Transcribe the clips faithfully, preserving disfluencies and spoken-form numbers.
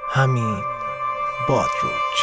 حمید بادروج.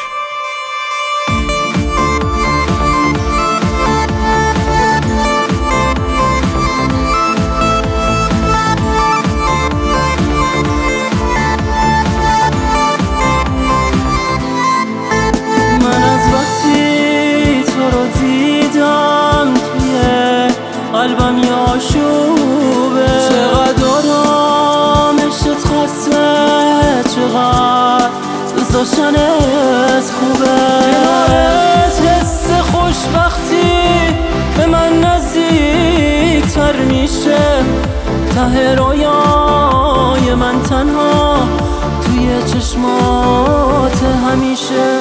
من از وقتی تو رو دیدم توی قلبم یه آشوبه، چقدر آرامشت خسته، چقدر دوست داشتنت خوبه. کنارت حس خوشبختی به من نزدیک تر میشه، ته رویای من تنها توی چشمات همیشه.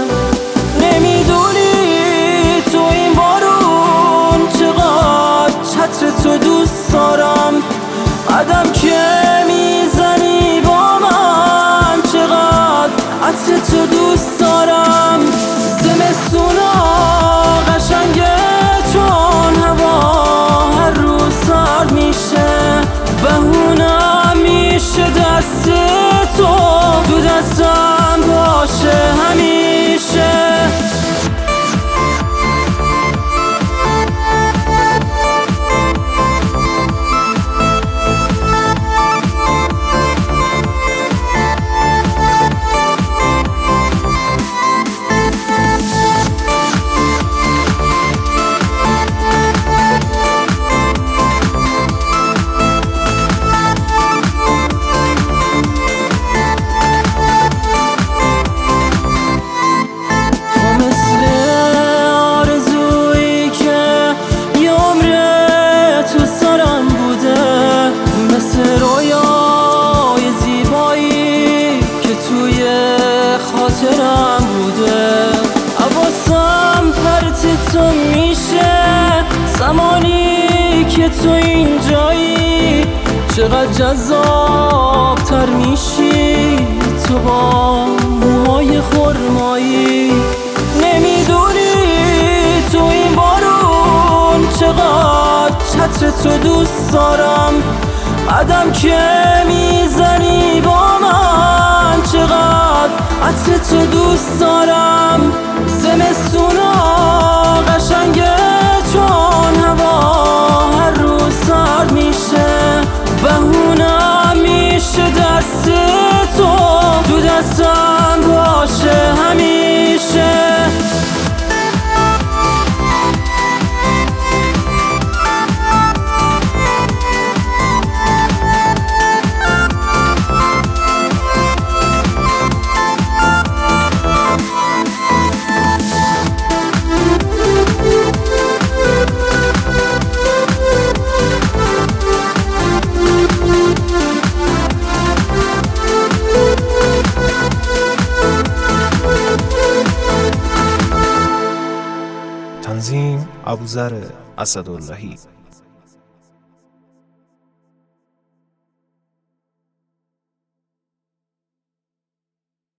نمیدونی تو این بارون چقدر چتر تو دوست دارم، قدم که میزنی با من چقدر عطر تو دوست دارم. زمستونا قشنگه چون هوا هر روز سرد میشه، بهونم میشه دست تو تو دستم باشه همیشه. خاطرم بوده حواسم پرت تو میشه، زمانی که تو اینجایی چقدر جذاب تر میشی تو با موهای خرمایی. نمیدونی تو این بارون چقدر چتر تو دوست دارم، قدم که میزنی با من چقدر عطر تو دوست دارم. زمستونا قشنگه چون هوا هر روز سرد میشه، بهونم میشه دست تو تو دستم باشه همیشه. تنظیم ابوذر اسداللهی.